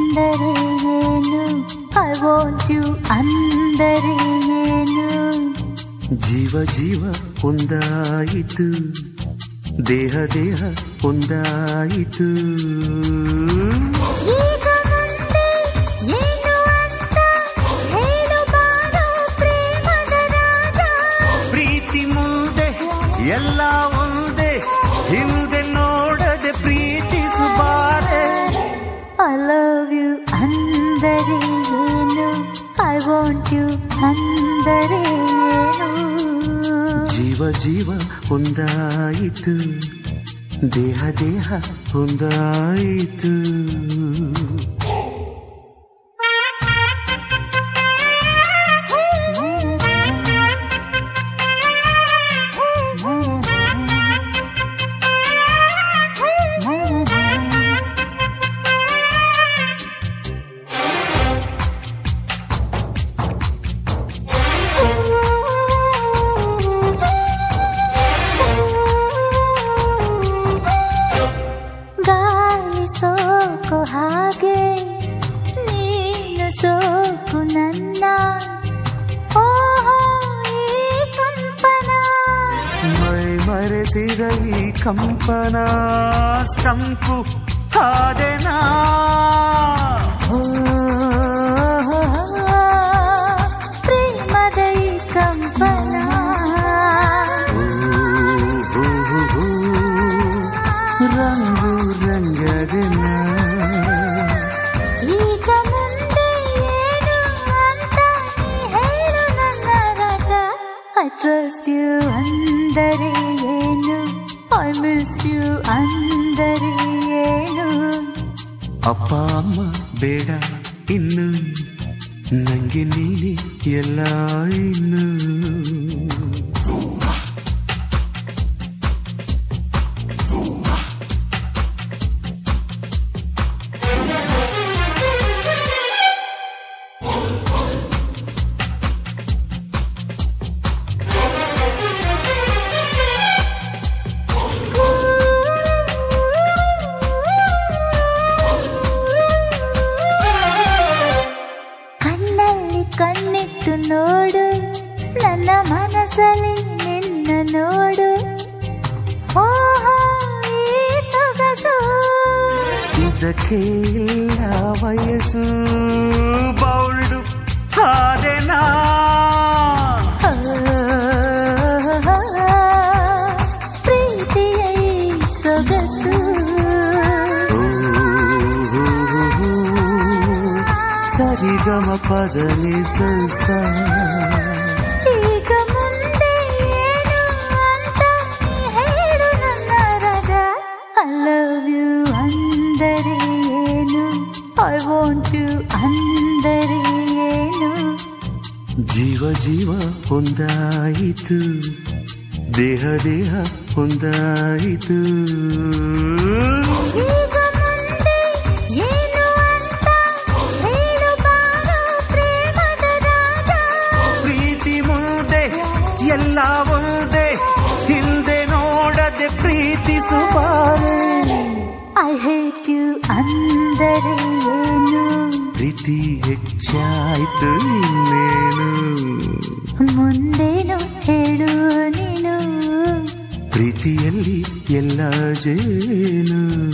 ಅಂದರೆ ಏನು, I want you ಅಂದರೆ ಏನು. ಜೀವ ಜೀವ ಒಂದಾಯಿತು, ದೇಹ ದೇಹ ಒಂದಾಯಿತು. ಈಗ ಮುಂದೆ ಏನು ಅಂತ ಹೇಳು ಬಾರೋ ಪ್ರೇಮದ ರಾಜ. ಪ್ರೀತಿ ಮುಂದೆ ಎಲ್ಲ ಒಂದೇ, ಹಿಂದೆ ನೋಡದೆ ಪ್ರೀತಿಸುಬಾರೆ. ಐ ಲವ್ ಯು ಅಂದರೆ ಏನು, ಐ ವಾಂಟ್ ಯು ಅಂದರೆ ಏನು. ಜೀವ ಜೀವ ಒಂದಾಯಿತು, ದೇಹ ದೇಹ ಒಂದಾಯಿತು. ಗಾಳಿ ಸೋಕು ಹಾಗೆ ನೀನು ಸೋಕು ನನ್ನ, ಓಹೋ ಈ ಕಂಪನ. ಮೈ ಮರೆಸಿದ ಈ ಕಂಪನ ಸ್ಟಂಪು ಆದೆನಾ. ಪ್ರೇಮದ ಈ ಕಂಪನ. ರಂಗು ರಂಗದೆನ. ಈಗ ಮುಂದೆ ಏನು ಅಂತ ನೀ ಹೇಳು ನನ್ನ ರಾಜ. ಐ ಟ್ರಸ್ಟ್ ಯು ಅಂದರೆ ಏನು, ಐ ಮಿಸ್ ಯು ಅಂದರೆ ಏನು. ಅಪ್ಪ ಅಮ್ಮ ಬೇಡ ಇನ್ನು, ನಂಗೆ ನೀನೆ ಎಲ್ಲ ಇನ್ನು. ಕಣ್ಣಲ್ಲಿ ಕಣ್ಣಿಟ್ಟು ನೋಡು, ನನ್ನ ಮನಸ್ಸಲ್ಲಿ ನಿನ್ನ ನೋಡು, ಓಹೋ ಈ ಸೊಗಸು. ಇದಕ್ಕೆ ಇಲ್ಲ ವಯಸ್ಸು, ಬೌಲ್ಡು ಆದೆನಾ. ಪ್ರೀತಿಯ ಈ ಸೊಗಸು. ಸರಿಗಮ ಪದನಿ ಸಲ್ಸ. ಈಗ ಮುಂದೆ ಏನು ಅಂತ ನೀ ಹೇಳು ನನ್ನ ರಾಜ. ಐ ಲವ್ ಯು ಅಂದರೆ ಏನು, ಐ ವಾಂಟ್ ಯು ಅಂದರೆ ಏನು. ಜೀವ ಜೀವ ಒಂದಾಯಿತು, ದೇಹ ದೇಹ ಒಂದಾಯಿತು. ಈಗ ಮುಂದೆ ಏನು ಅಂತ ಹೇಳು ಬಾರೋ ಪ್ರೇಮದ ರಾಜ. ಪ್ರೀತಿ ಮುಂದೆ ಎಲ್ಲ ಒಂದೇ, ಹಿಂದೆ ನೋಡದೆ ಪ್ರೀತಿಸುಬಾರೆ. ಐ ಹೇಟ್ ಯು ಅಂದರೆ ಏನು, ಪ್ರೀತಿ ಹೆಚ್ಚಾಯ್ತು ಇನ್ನೇನು. ಮುಂದೇನು ಹೇಳು ನೀನು. ಪ್ರೀತಿಯಲ್ಲಿ ಎಲ್ಲ ಜೇನು.